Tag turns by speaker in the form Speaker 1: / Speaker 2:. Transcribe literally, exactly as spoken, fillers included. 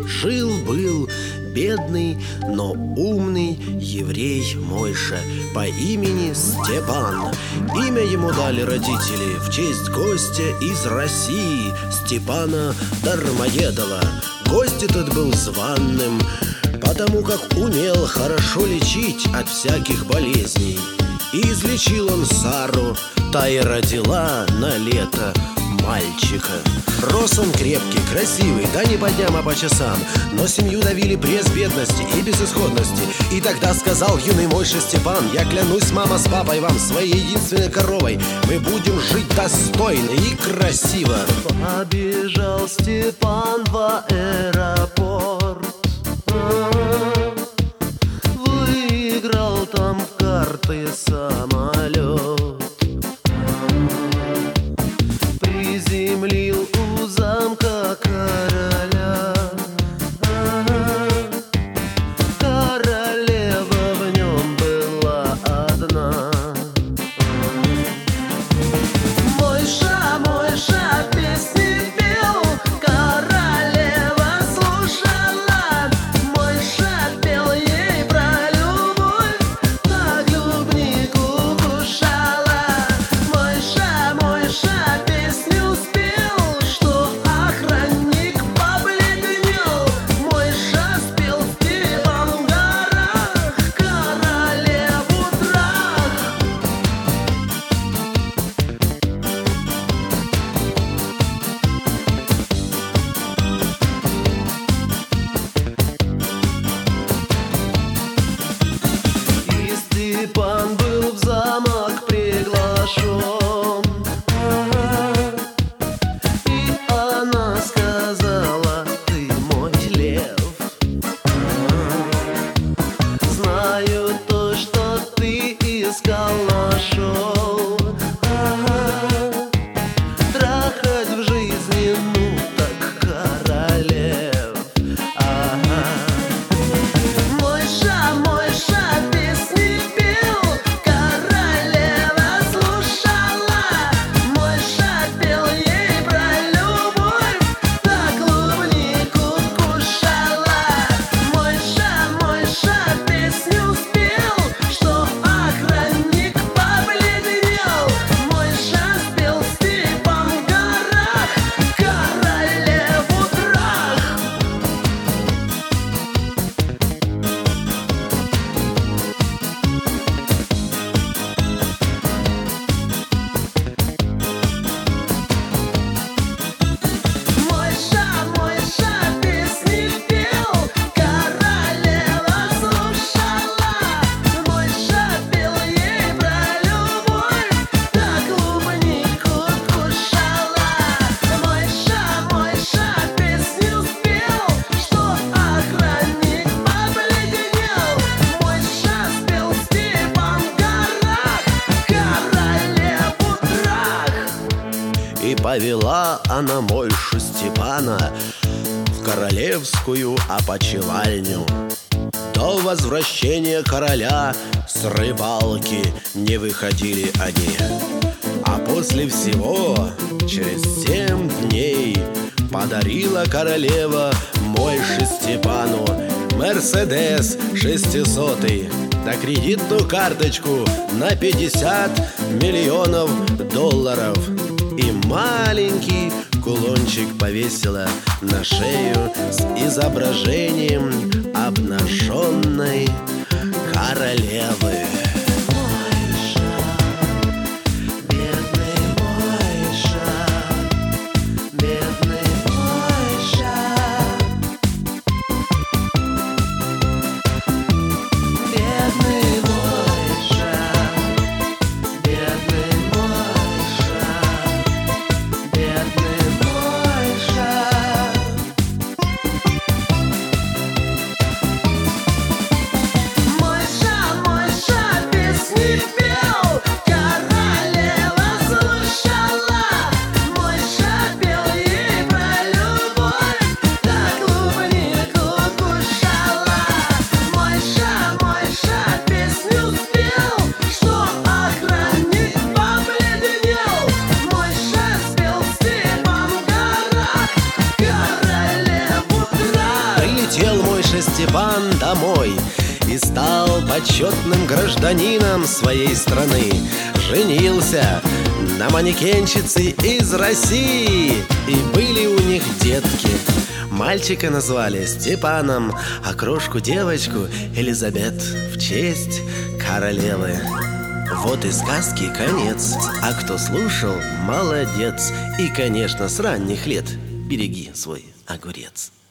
Speaker 1: Жил-был бедный, но умный еврей Мойша по имени Степан. Имя ему дали родители в честь гостя из России, Степана Дармоедова. Гость этот был званным, потому как умел хорошо лечить от всяких болезней. И излечил он Сару, та и родила на лето мальчика. Рос он крепкий, красивый, да не по дням, а по часам. Но семью давили пресс бедности и безысходности. И тогда сказал юный Мойша Степан: я клянусь, мама с папой, вам, своей единственной коровой, мы будем жить достойно и красиво.
Speaker 2: Побежал Степан в аэропорт, выиграл там в карты самолет, приземлил у замка короля. Королева в нем была одна. Мойша, Мойша песни пел, королева слушала. Мойша пел ей про любовь, так клубнику кушала. Мойша, Мойша песню спел, что охранник побледнел. Мойша спел в Степан горах королеву трах. И Степан был в замок приглашен, и она сказала: ты мой лев. Знаю то, что ты искал, нашел. Трахать в жизни, ну так королев. Мойша, Мойша песни пел, королева слушала. Мойша пел ей про любовь, так клубнику кушала. Мойша, Мойша песню спел, что охранник побледнел. Мойша спел в Степан горах королеву трах. Мойша, Мойша песни пел, королева слушала. Мойша пел ей про любовь, так клубнику кушала. Мойша, Мойша песню спел, что охранник побледнел. Мойша спел в Степан горах королеву трах.
Speaker 1: И повела она Мойшу Степана в королевскую опочивальню. До возвращения короля с рыбалки не выходили они. А после всего, через семь дней, подарила королева Мойше Степану Мерседес шестисотый, да кредитную карточку на пятьдесят миллионов долларов. И маленький кулончик повесила на шею с изображением обнаженной королевы.
Speaker 2: Мойша, бедный Мойша, бедный Мойша, бедный Мойша, бедный Мойша, бедный Мойша. Мойша, Мойша
Speaker 1: Степан домой и стал почетным гражданином своей страны. Женился на манекенщице из России, и были у них детки. Мальчика назвали Степаном, а крошку-девочку Элизабет в честь королевы. Вот и сказки конец, а кто слушал, молодец. И, конечно, с ранних лет береги свой огурец.